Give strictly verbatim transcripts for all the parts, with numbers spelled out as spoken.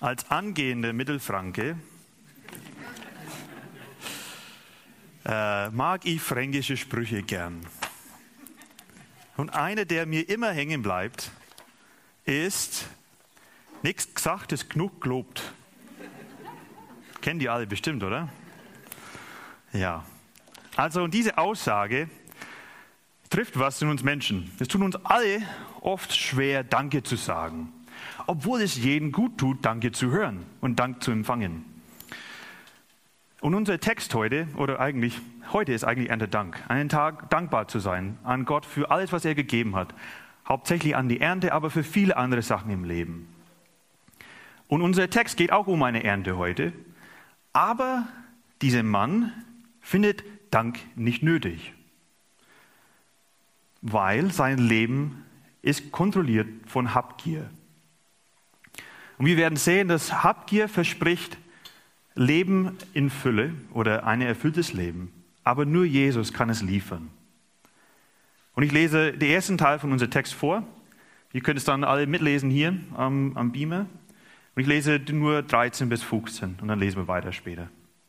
Als angehender Mittelfranke äh, mag ich fränkische Sprüche gern. Und einer, der mir immer hängen bleibt, ist: nichts gesagt ist genug gelobt. Kennen die alle bestimmt, oder? Ja. Also diese Aussage trifft was in uns Menschen. Es tut uns alle oft schwer, Danke zu sagen. Obwohl es jedem gut tut, Danke zu hören und Dank zu empfangen. Und unser Text heute, oder eigentlich, heute ist eigentlich ein Dank. Einen Tag dankbar zu sein an Gott für alles, was er gegeben hat. Hauptsächlich an die Ernte, aber für viele andere Sachen im Leben. Und unser Text geht auch um eine Ernte heute. Aber dieser Mann findet Dank nicht nötig. Weil sein Leben ist kontrolliert von Habgier. Und wir werden sehen, dass Habgier verspricht Leben in Fülle oder ein erfülltes Leben. Aber nur Jesus kann es liefern. Und ich lese den ersten Teil von unserem Text vor. Ihr könnt es dann alle mitlesen hier am, am Beamer. Und ich lese nur dreizehn bis fünfzehn und dann lesen wir weiter später.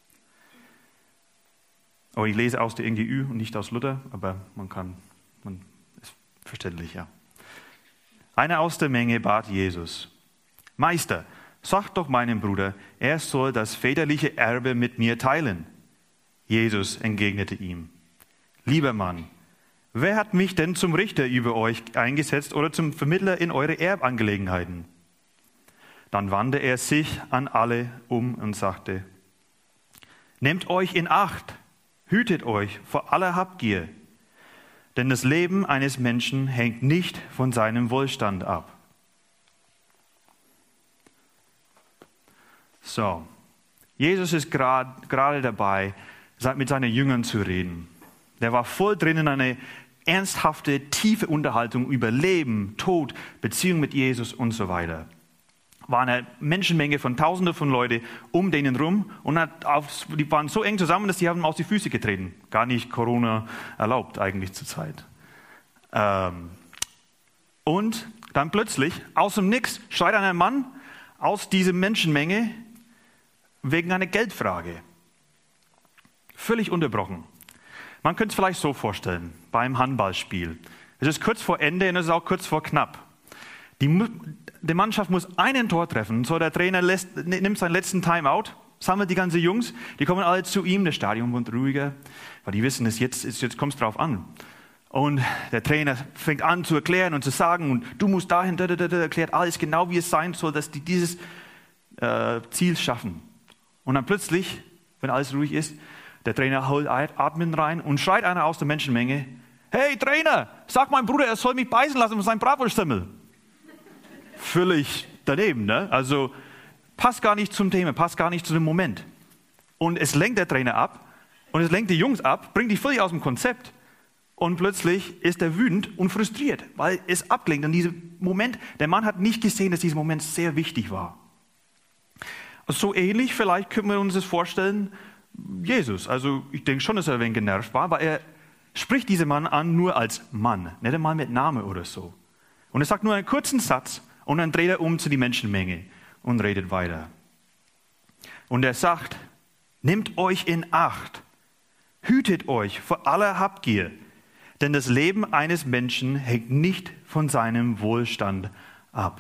Aber ich lese aus der N G Ü und nicht aus Luther, aber man kann, man ist verständlich, ja. Einer aus der Menge bat Jesus: Meister, sag doch meinem Bruder, er soll das väterliche Erbe mit mir teilen. Jesus entgegnete ihm: Lieber Mann, wer hat mich denn zum Richter über euch eingesetzt oder zum Vermittler in eure Erbangelegenheiten? Dann wandte er sich an alle um und sagte: Nehmt euch in Acht, hütet euch vor aller Habgier, denn das Leben eines Menschen hängt nicht von seinem Wohlstand ab. So, Jesus ist gerade dabei, mit seinen Jüngern zu reden. Der war voll drin in eine ernsthafte, tiefe Unterhaltung über Leben, Tod, Beziehung mit Jesus und so weiter. War eine Menschenmenge von Tausenden von Leuten um denen rum und hat auf, die waren so eng zusammen, dass die haben auf die Füße getreten. Gar nicht Corona erlaubt eigentlich zur Zeit. Ähm, und dann plötzlich, aus dem Nix, schreit ein Mann aus dieser Menschenmenge wegen einer Geldfrage. Völlig unterbrochen. Man könnte es vielleicht so vorstellen, beim Handballspiel. Es ist kurz vor Ende und es ist auch kurz vor knapp. Die, die Mannschaft muss einen Tor treffen. So, der Trainer lässt, nimmt seinen letzten Timeout, sammelt die ganzen Jungs, die kommen alle zu ihm, das Stadion wird ruhiger, weil die wissen, es jetzt, jetzt kommt es drauf an. Und der Trainer fängt an zu erklären und zu sagen, und du musst dahin, da, da, da, erklärt alles genau, wie es sein soll, dass die dieses äh, Ziel schaffen. Und dann plötzlich, wenn alles ruhig ist, der Trainer holt Atmen rein und schreit einer aus der Menschenmenge: Hey Trainer, sag meinem Bruder, er soll mich beißen lassen mit seinem Bratwurststemmel. Völlig daneben, ne? Also passt gar nicht zum Thema, passt gar nicht zu dem Moment. Und es lenkt der Trainer ab und es lenkt die Jungs ab, bringt die völlig aus dem Konzept. Und plötzlich ist er wütend und frustriert, weil es ablenkt. Und dieser Moment, der Mann hat nicht gesehen, dass dieser Moment sehr wichtig war. So ähnlich, vielleicht können wir uns das vorstellen, Jesus. Also ich denke schon, dass er ein wenig genervt war, aber er spricht diesen Mann an nur als Mann, nicht einmal mit Name oder so. Und er sagt nur einen kurzen Satz und dann dreht er um zu die Menschenmenge und redet weiter. Und er sagt: Nehmt euch in Acht, hütet euch vor aller Habgier, denn das Leben eines Menschen hängt nicht von seinem Wohlstand ab.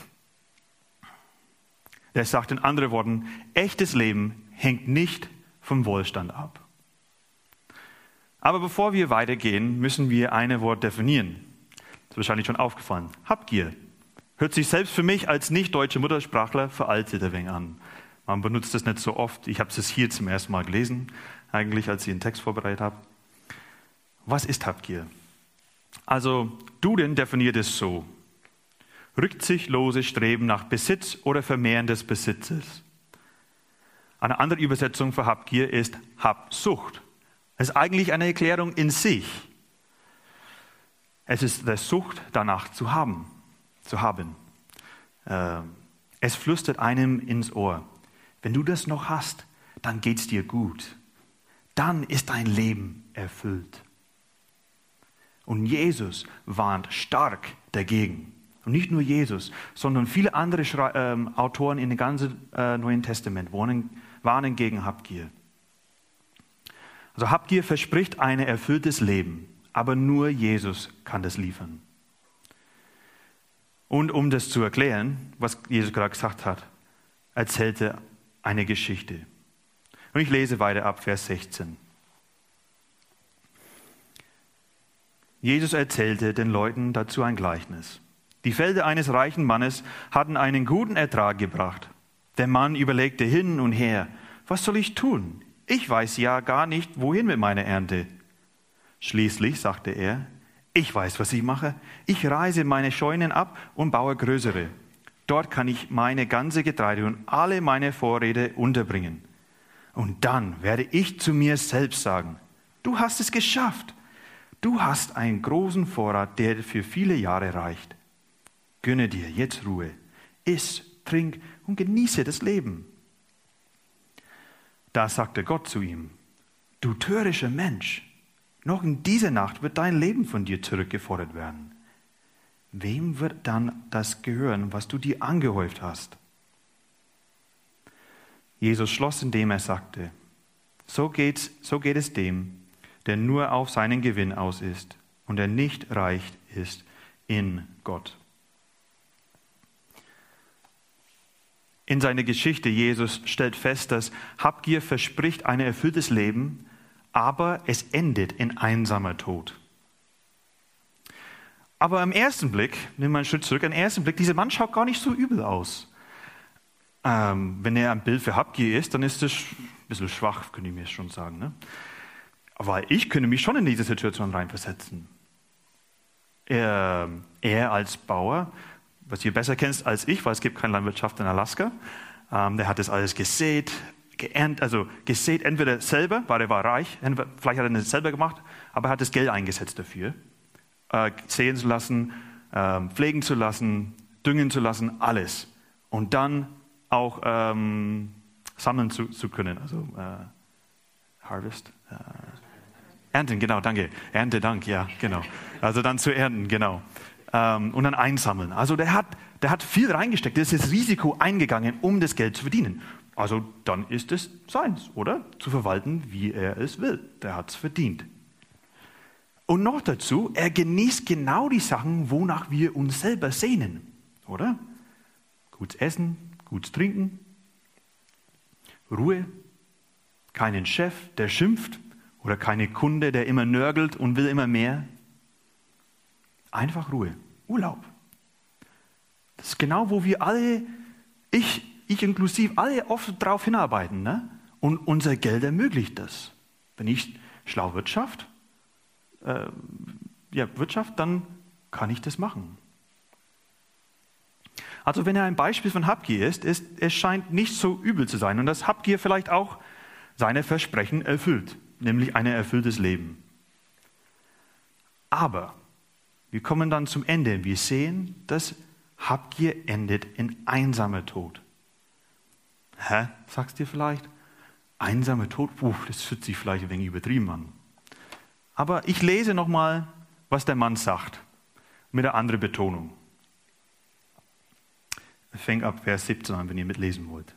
Er sagt in anderen Worten, echtes Leben hängt nicht vom Wohlstand ab. Aber bevor wir weitergehen, müssen wir ein Wort definieren. Das ist wahrscheinlich schon aufgefallen. Habgier. Hört sich selbst für mich als nicht-deutsche Muttersprachler veraltet ein wenig an. Man benutzt das nicht so oft. Ich habe es hier zum ersten Mal gelesen, eigentlich, als ich den Text vorbereitet habe. Was ist Habgier? Also, Duden definiert es so: rücksichtsloses Streben nach Besitz oder Vermehren des Besitzes. Eine andere Übersetzung für Habgier ist Habsucht. Es ist eigentlich eine Erklärung in sich. Es ist der Sucht danach zu haben. Zu haben. Es flüstert einem ins Ohr: Wenn du das noch hast, dann geht es dir gut. Dann ist dein Leben erfüllt. Und Jesus warnt stark dagegen. Und nicht nur Jesus, sondern viele andere Schrei- ähm, Autoren in dem ganzen äh, Neuen Testament warnen, warnen gegen Habgier. Also Habgier verspricht ein erfülltes Leben, aber nur Jesus kann das liefern. Und um das zu erklären, was Jesus gerade gesagt hat, erzählte er eine Geschichte. Und ich lese weiter ab, Vers sechzehn. Jesus erzählte den Leuten dazu ein Gleichnis. Die Felder eines reichen Mannes hatten einen guten Ertrag gebracht. Der Mann überlegte hin und her, was soll ich tun? Ich weiß ja gar nicht, wohin mit meiner Ernte. Schließlich sagte er, ich weiß, was ich mache. Ich reise meine Scheunen ab und baue größere. Dort kann ich meine ganze Getreide und alle meine Vorräte unterbringen. Und dann werde ich zu mir selbst sagen, du hast es geschafft. Du hast einen großen Vorrat, der für viele Jahre reicht. Gönne dir jetzt Ruhe. Iss, trink und genieße das Leben. Da sagte Gott zu ihm, du törichter Mensch, noch in dieser Nacht wird dein Leben von dir zurückgefordert werden. Wem wird dann das gehören, was du dir angehäuft hast? Jesus schloss, indem er sagte, so geht's, so geht es dem, der nur auf seinen Gewinn aus ist und der nicht reich ist in Gott. In seiner Geschichte, Jesus stellt fest, dass Habgier verspricht ein erfülltes Leben, aber es endet in einsamer Tod. Aber im ersten Blick, nehmen wir einen Schritt zurück, im ersten Blick, dieser Mann schaut gar nicht so übel aus. Ähm, wenn er ein Bild für Habgier ist, dann ist das ein bisschen schwach, könnte ich mir schon sagen. Ne? Aber ich könnte mich schon in diese Situation reinversetzen. Er, er als Bauer, was ihr besser kennt als ich, weil es gibt keine Landwirtschaft in Alaska, ähm, der hat das alles gesät, geerntet, also gesät entweder selber, weil er war reich, vielleicht hat er es selber gemacht, aber er hat das Geld eingesetzt dafür, äh, säen zu lassen, äh, pflegen zu lassen, düngen zu lassen, alles. Und dann auch ähm, sammeln zu, zu können, also äh, Harvest, äh, ernten, genau, danke, Ernte, Dank, ja, genau. Also dann zu ernten, genau. Ähm, und dann einsammeln. Also der hat, der hat viel reingesteckt, der ist das Risiko eingegangen, um das Geld zu verdienen. Also dann ist es seins, oder? Zu verwalten, wie er es will. Der hat es verdient. Und noch dazu, er genießt genau die Sachen, wonach wir uns selber sehnen, oder? Gutes Essen, gutes Trinken, Ruhe, keinen Chef, der schimpft, oder keine Kunde, der immer nörgelt und will immer mehr. Einfach Ruhe, Urlaub. Das ist genau, wo wir alle, ich, ich inklusive, alle oft darauf hinarbeiten. Ne? Und unser Geld ermöglicht das. Wenn ich schlau Wirtschaft, äh, ja, Wirtschaft, dann kann ich das machen. Also wenn er ein Beispiel von Habgier ist, ist, es scheint nicht so übel zu sein. Und dass Habgier vielleicht auch seine Versprechen erfüllt, nämlich ein erfülltes Leben. Aber wir kommen dann zum Ende. Wir sehen, dass Habgier endet in einsamer Tod. Hä? Sagst du dir vielleicht? Einsamer Tod? Puh, das fühlt sich vielleicht ein wenig übertrieben an. Aber ich lese nochmal, was der Mann sagt, mit einer anderen Betonung. Fängt ab Vers siebzehn an, wenn ihr mitlesen wollt.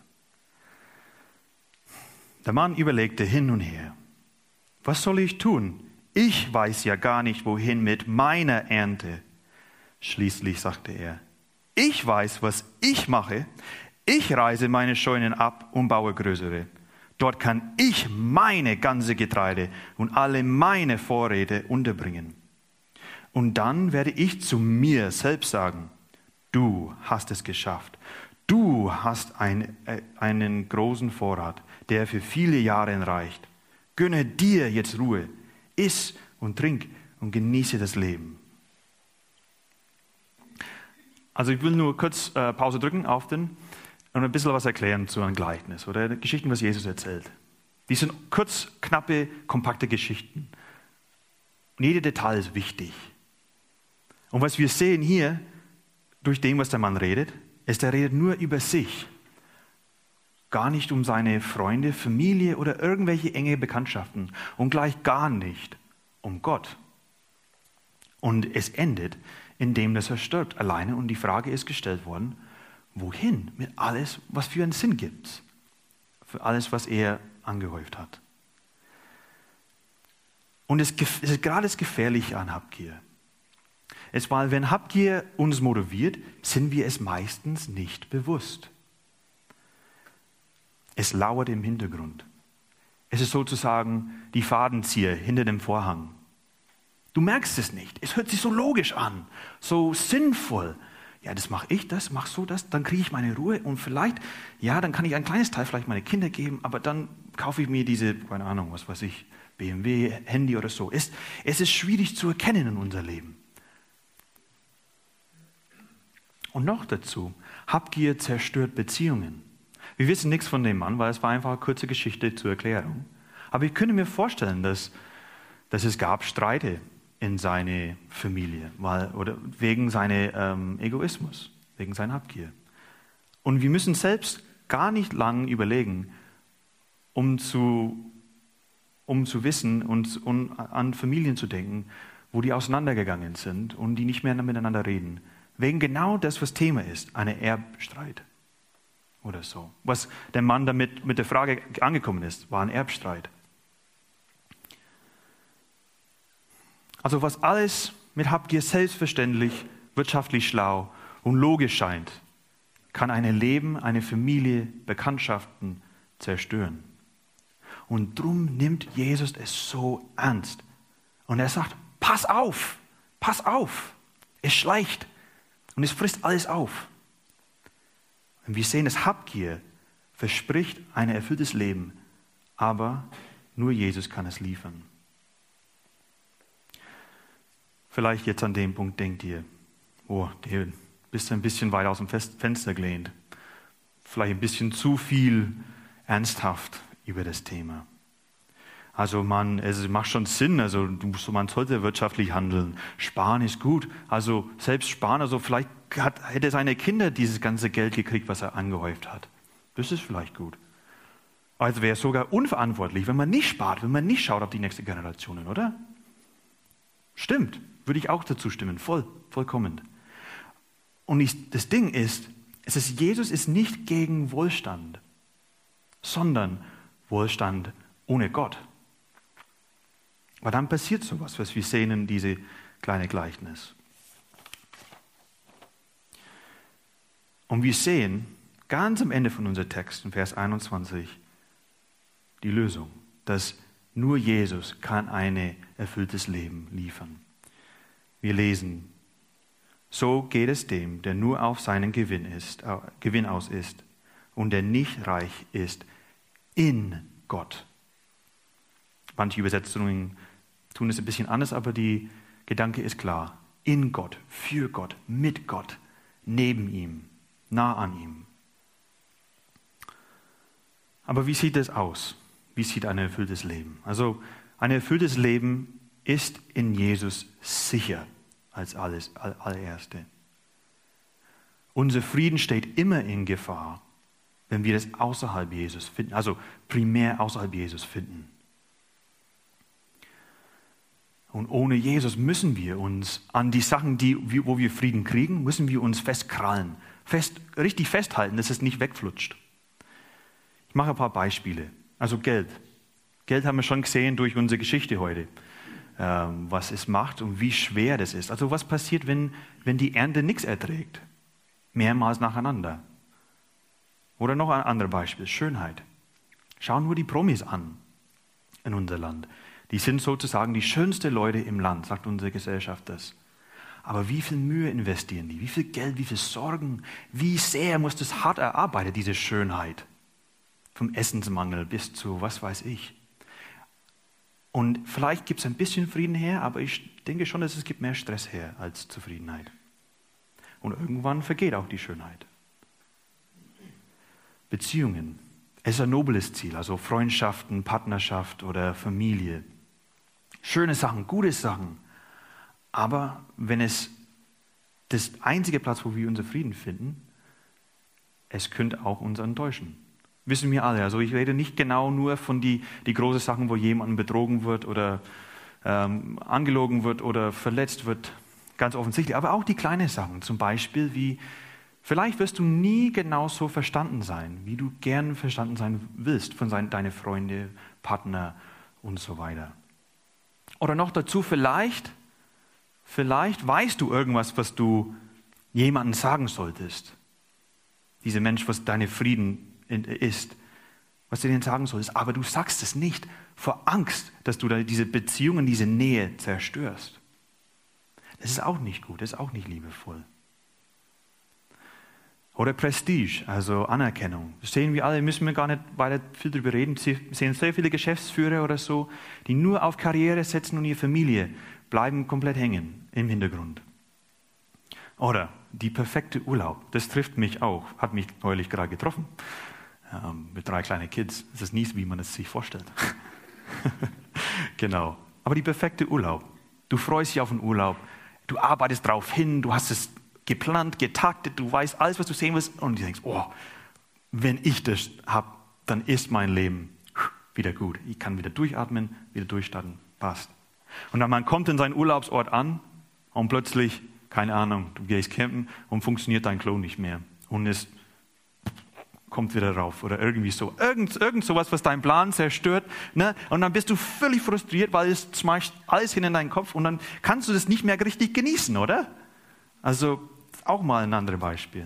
Der Mann überlegte hin und her. Was soll ich tun? Ich weiß ja gar nicht, wohin mit meiner Ernte. Schließlich sagte er, ich weiß, was ich mache. Ich reise meine Scheunen ab und baue größere. Dort kann ich meine ganze Getreide und alle meine Vorräte unterbringen. Und dann werde ich zu mir selbst sagen, du hast es geschafft. Du hast ein, äh, einen großen Vorrat, der für viele Jahre reicht. Gönne dir jetzt Ruhe. Iss und trink und genieße das Leben. Also ich will nur kurz äh, Pause drücken auf den und ein bisschen was erklären zu einem Gleichnis oder Geschichten, was Jesus erzählt. Die sind kurz, knappe, kompakte Geschichten. Und jede Detail ist wichtig. Und was wir sehen hier, durch dem, was der Mann redet, ist, er redet nur über sich. Gar nicht um seine Freunde, Familie oder irgendwelche enge Bekanntschaften. Und gleich gar nicht um Gott. Und es endet indem dass er stirbt, alleine. Und die Frage ist gestellt worden, wohin mit alles, was für einen Sinn gibt, für alles, was er angehäuft hat. Und es ist gerade das Gefährliche an Habgier. Es war, wenn Habgier uns motiviert, sind wir es meistens nicht bewusst. Es lauert im Hintergrund. Es ist sozusagen die Fadenzieher hinter dem Vorhang. Du merkst es nicht. Es hört sich so logisch an, so sinnvoll. Ja, das mache ich, das machst du das, dann kriege ich meine Ruhe und vielleicht, ja, dann kann ich ein kleines Teil vielleicht meine Kinder geben, aber dann kaufe ich mir diese, keine Ahnung, was weiß ich, B M W, Handy oder so. Es, es ist schwierig zu erkennen in unser Leben. Und noch dazu, Habgier zerstört Beziehungen. Wir wissen nichts von dem Mann, weil es war einfach eine kurze Geschichte zur Erklärung. Aber ich könnte mir vorstellen, dass, dass es gab Streite in seiner Familie, weil, oder wegen seines ähm, Egoismus, wegen seiner Habgier. Und wir müssen selbst gar nicht lange überlegen, um zu, um zu wissen und, und an Familien zu denken, wo die auseinandergegangen sind und die nicht mehr miteinander reden. Wegen genau das, was Thema ist, eine Erbstreit oder so. Was der Mann damit mit der Frage angekommen ist, war ein Erbstreit. Also was alles mit Habgier selbstverständlich, wirtschaftlich schlau und logisch scheint, kann ein Leben, eine Familie, Bekanntschaften zerstören. Und drum nimmt Jesus es so ernst. Und er sagt, pass auf, pass auf, es schleicht und es frisst alles auf. Und wir sehen, dass Habgier verspricht ein erfülltes Leben, aber nur Jesus kann es liefern. Vielleicht jetzt an dem Punkt denkt ihr, oh, du bist ein bisschen weit aus dem Fenster gelehnt. Vielleicht ein bisschen zu viel ernsthaft über das Thema. Also man, es macht schon Sinn, also man sollte wirtschaftlich handeln. Sparen ist gut. Also selbst sparen, also vielleicht hat, hätte seine Kinder dieses ganze Geld gekriegt, was er angehäuft hat. Das ist vielleicht gut. Also wäre es sogar unverantwortlich, wenn man nicht spart, wenn man nicht schaut auf die nächste Generation, oder? Stimmt, würde ich auch dazu stimmen, voll, vollkommen. Und ich, das Ding ist, es ist, Jesus ist nicht gegen Wohlstand, sondern Wohlstand ohne Gott. Aber dann passiert sowas, was wir sehen in diese kleine Gleichnis. Und wir sehen ganz am Ende von unserem Text, in Vers einundzwanzig, die Lösung, dass nur Jesus kann ein erfülltes Leben liefern. Wir lesen, so geht es dem, der nur auf seinen Gewinn, ist, äh, Gewinn aus ist und der nicht reich ist in Gott. Manche Übersetzungen tun es ein bisschen anders, aber der Gedanke ist klar. In Gott, für Gott, mit Gott, neben ihm, nah an ihm. Aber wie sieht das aus? Wie sieht ein erfülltes Leben? Also ein erfülltes Leben ist in Jesus sicher als alles, allererste. Unser Frieden steht immer in Gefahr, wenn wir das außerhalb Jesus finden, also primär außerhalb Jesus finden. Und ohne Jesus müssen wir uns an die Sachen, die, wo wir Frieden kriegen, müssen wir uns festkrallen, fest, richtig festhalten, dass es nicht wegflutscht. Ich mache ein paar Beispiele. Also Geld. Geld haben wir schon gesehen durch unsere Geschichte heute, ähm, was es macht und wie schwer das ist. Also was passiert, wenn, wenn die Ernte nichts erträgt? Mehrmals nacheinander. Oder noch ein anderes Beispiel, Schönheit. Schauen wir die Promis an in unser Land. Die sind sozusagen die schönsten Leute im Land, sagt unsere Gesellschaft das. Aber wie viel Mühe investieren die? Wie viel Geld, wie viel Sorgen? Wie sehr muss das hart erarbeitet, diese Schönheit? Vom Essensmangel bis zu was weiß ich. Und vielleicht gibt es ein bisschen Frieden her, aber ich denke schon, dass es gibt mehr Stress her als Zufriedenheit. Und irgendwann vergeht auch die Schönheit. Beziehungen. Es ist ein nobles Ziel, also Freundschaften, Partnerschaft oder Familie. Schöne Sachen, gute Sachen. Aber wenn es das einzige Platz, wo wir unseren Frieden finden, es könnte auch uns enttäuschen. Wissen wir alle. Also ich rede nicht genau nur von die, die großen Sachen, wo jemand betrogen wird oder ähm, angelogen wird oder verletzt wird. ganz offensichtlich, aber auch die kleinen Sachen, zum Beispiel wie, vielleicht wirst du nie genauso verstanden sein, wie du gern verstanden sein willst von seinen, deinen Freunden, Partner und so weiter. Oder noch dazu, vielleicht, vielleicht weißt du irgendwas, was du jemandem sagen solltest. Dieser Mensch, was deine Frieden ist, was du denen sagen solltest, aber du sagst es nicht vor Angst, dass du da diese Beziehungen, diese Nähe zerstörst. Das ist auch nicht gut, das ist auch nicht liebevoll. Oder Prestige, also Anerkennung. Das sehen wir alle, müssen wir gar nicht weiter viel darüber reden. Sie sehen sehr viele Geschäftsführer oder so, die nur auf Karriere setzen und ihre Familie bleiben komplett hängen im Hintergrund. Oder die perfekte Urlaub, das trifft mich auch, hat mich neulich gerade getroffen, ähm, mit drei kleinen Kids. Das ist nie so, wie man es sich vorstellt. Genau. Aber die perfekte Urlaub. Du freust dich auf den Urlaub, du arbeitest drauf hin, du hast es geplant, getaktet, du weißt alles, was du sehen willst und du denkst, oh, wenn ich das habe, dann ist mein Leben wieder gut. Ich kann wieder durchatmen, wieder durchstarten, passt. Und dann man kommt in seinen Urlaubsort an und plötzlich, keine Ahnung, du gehst campen und funktioniert dein Klo nicht mehr und es kommt wieder rauf oder irgendwie so. Irgend, irgend sowas, was deinen Plan zerstört, ne? Und dann bist du völlig frustriert, weil es schmeißt alles hin in deinen Kopf und dann kannst du das nicht mehr richtig genießen, oder? Also auch mal ein anderes Beispiel.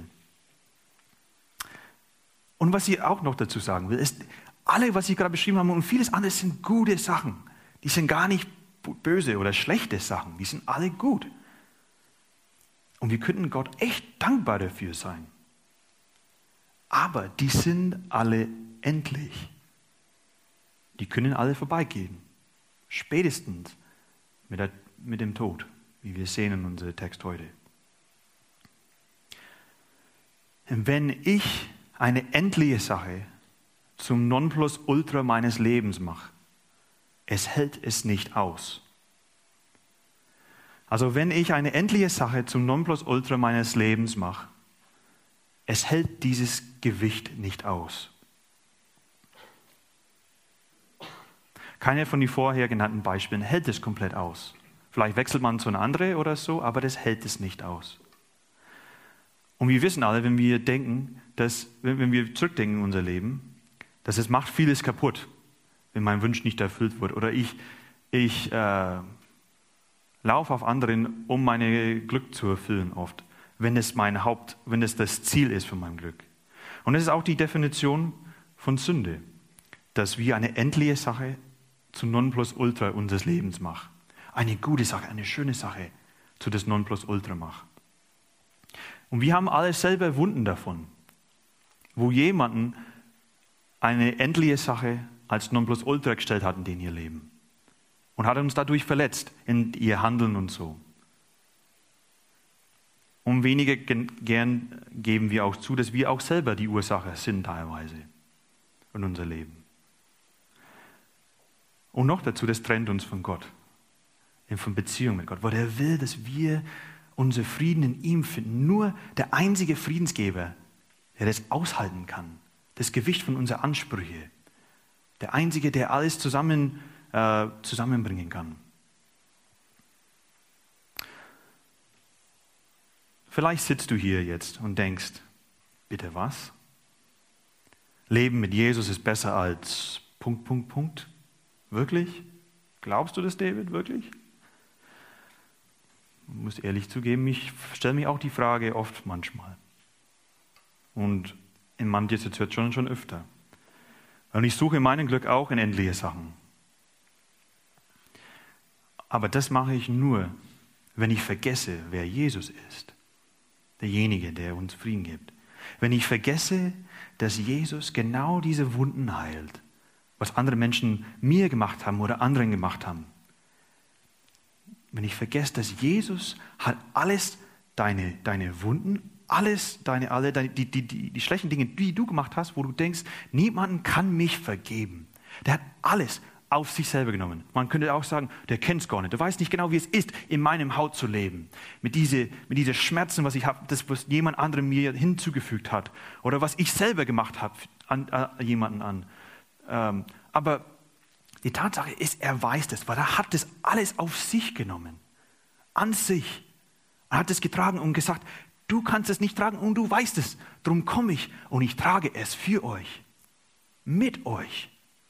Und was ich auch noch dazu sagen will, ist, alle, was ich gerade beschrieben habe und vieles andere sind gute Sachen. Die sind gar nicht böse oder schlechte Sachen. Die sind alle gut. Und wir könnten Gott echt dankbar dafür sein. Aber die sind alle endlich. Die können alle vorbeigehen. Spätestens mit, der, mit dem Tod, wie wir sehen in unserem Text heute. Wenn ich eine endliche Sache zum Nonplusultra meines Lebens mache, es hält es nicht aus. Also wenn ich eine endliche Sache zum Nonplusultra meines Lebens mache, es hält dieses Gewicht nicht aus. Keine von den vorher genannten Beispielen hält es komplett aus. Vielleicht wechselt man zu einer anderen oder so, aber das hält es nicht aus. Und wir wissen alle, wenn wir denken, dass, wenn wir zurückdenken in unser Leben, dass es macht vieles kaputt, wenn mein Wunsch nicht erfüllt wird. Oder ich, ich äh, laufe auf anderen, um mein Glück zu erfüllen oft, wenn es mein Haupt, wenn es das Ziel ist von meinem Glück. Und das ist auch die Definition von Sünde, dass wir eine endliche Sache zum Nonplusultra unseres Lebens machen. Eine gute Sache, eine schöne Sache zu das Nonplusultra machen. Und wir haben alle selber Wunden davon, wo jemanden eine endliche Sache als Nonplusultra gestellt hat in ihr Leben und hat uns dadurch verletzt in ihr Handeln und so. Und weniger gern geben wir auch zu, dass wir auch selber die Ursache sind teilweise in unser Leben. Und noch dazu, das trennt uns von Gott, von Beziehung mit Gott, weil er will, dass wir unseren Frieden in ihm finden. Nur der einzige Friedensgeber, der das aushalten kann, das Gewicht von unseren Ansprüchen, der einzige, der alles zusammen, äh, zusammenbringen kann. Vielleicht sitzt du hier jetzt und denkst, bitte was? Leben mit Jesus ist besser als Punkt, Punkt, Punkt. Wirklich? Glaubst du das, David, wirklich? Ich muss ehrlich zugeben, ich stelle mir auch die Frage oft manchmal. Und in manchen Situationen schon öfter. Und ich suche meinen Glück auch in endliche Sachen. Aber das mache ich nur, wenn ich vergesse, wer Jesus ist. Derjenige, der uns Frieden gibt. Wenn ich vergesse, dass Jesus genau diese Wunden heilt, was andere Menschen mir gemacht haben oder anderen gemacht haben. Wenn ich vergesse, dass Jesus hat alles deine, deine Wunden, alles deine, alle deine, die, die, die, die schlechten Dinge, die du gemacht hast, wo du denkst, niemand kann mich vergeben. Der hat alles auf sich selber genommen. Man könnte auch sagen, der kennt es gar nicht. Der weiß nicht genau, wie es ist, in meinem Haut zu leben. Mit diesen mit diese Schmerzen, was ich habe, das, was jemand anderem mir hinzugefügt hat. Oder was ich selber gemacht habe an, an jemanden an. Ähm, aber die Tatsache ist, er weiß das, weil er hat das alles auf sich genommen. An sich. Er hat es getragen und gesagt, du kannst es nicht tragen und du weißt es. Darum komme ich und ich trage es für euch. Mit euch.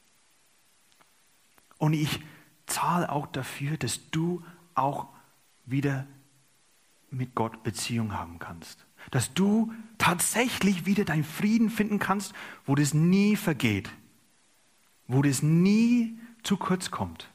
Und ich zahle auch dafür, dass du auch wieder mit Gott Beziehung haben kannst. Dass du tatsächlich wieder deinen Frieden finden kannst, wo das nie vergeht. Wo das nie zu kurz kommt.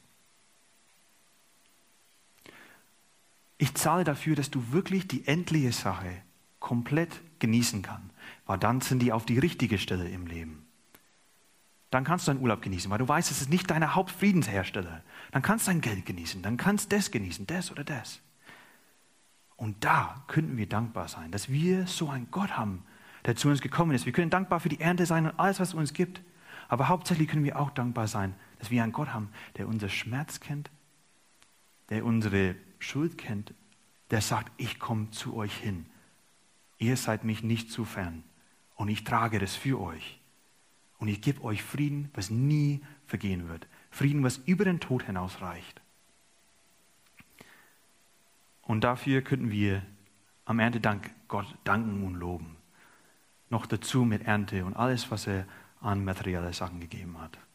Ich zahle dafür, dass du wirklich die endliche Sache komplett genießen kannst. Weil dann sind die auf die richtige Stelle im Leben. Dann kannst du deinen Urlaub genießen, weil du weißt, es ist nicht deine Hauptfriedenshersteller. Dann kannst du dein Geld genießen, dann kannst du das genießen, das oder das. Und da könnten wir dankbar sein, dass wir so einen Gott haben, der zu uns gekommen ist. Wir können dankbar für die Ernte sein und alles, was es uns gibt. Aber hauptsächlich können wir auch dankbar sein, dass wir einen Gott haben, der unser Schmerz kennt, der unsere Schuld kennt, der sagt, ich komme zu euch hin. Ihr seid mich nicht zu fern und ich trage das für euch. Und ich gebe euch Frieden, was nie vergehen wird. Frieden, was über den Tod hinausreicht. Und dafür könnten wir am Erntedank Gott danken und loben. Noch dazu mit Ernte und alles, was er an materielle Sachen gegeben hat.